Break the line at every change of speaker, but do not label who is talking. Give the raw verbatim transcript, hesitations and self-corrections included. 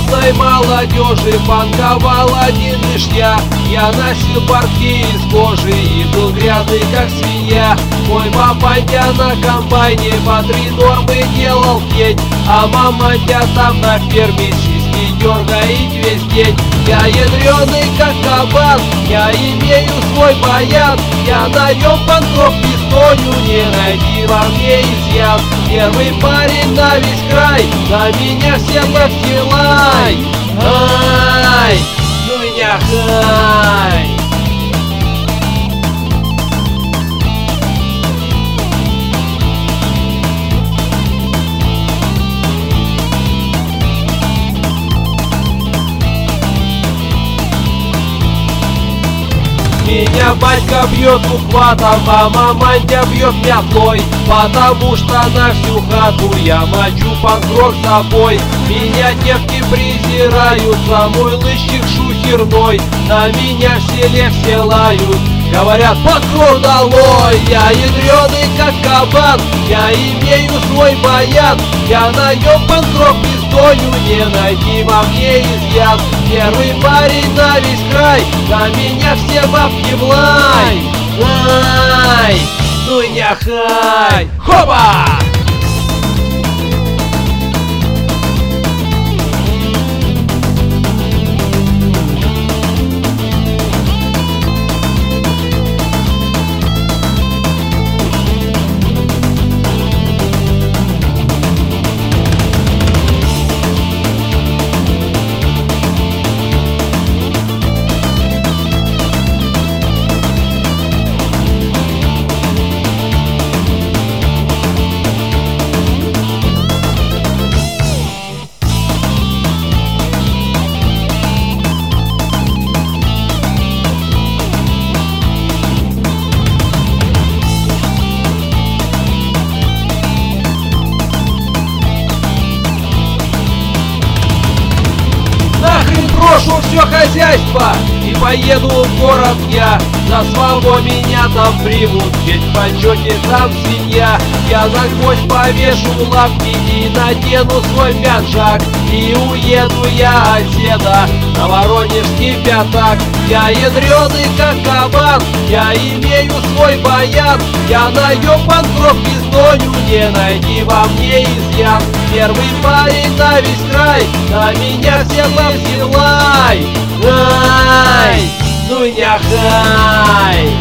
местной молодежи панковал один лишь я. Я носил портки из кожи и был грязный как свинья. Мой папантя на комбайне по три нормы делал тень, а мамантя там на ферме сиськи дергает весь день. Я ядреный как кабан, я имею свой баян. Я на нем панкрок пистолю, не найди во мне изъян. Первый парень на весь край, на меня все ловки лай. Ай, ну меня хай. Меня батька бьет ухватом, а мамантя бьет мятлой, потому что на всю хату я мочу панкрок с собой. Меня девки презирают за мой лыщик шухерной, на меня в селе все лают, говорят: панкрок долой. Я ядреный как кабан, я имею свой баян. Я на нем панкрок пистолю, не найти во мне изъян. Первый парень на весь край, на меня все бабки в лай. Ай, ну я хай. Хопа! Брошу все хозяйство и поеду в город я. За свободу меня там примут, ведь в почете там свинья. Я на гвоздь повешу лапки и надену свой пиджак, и уеду я от деда на Воронежский пятак. Я ядреный как кабан, я имею свой баян. Я на нем панкрок пистолю, не найди во мне изъян. Первый парень на весь край, на меня все лапки лай. Ай, ну я хай.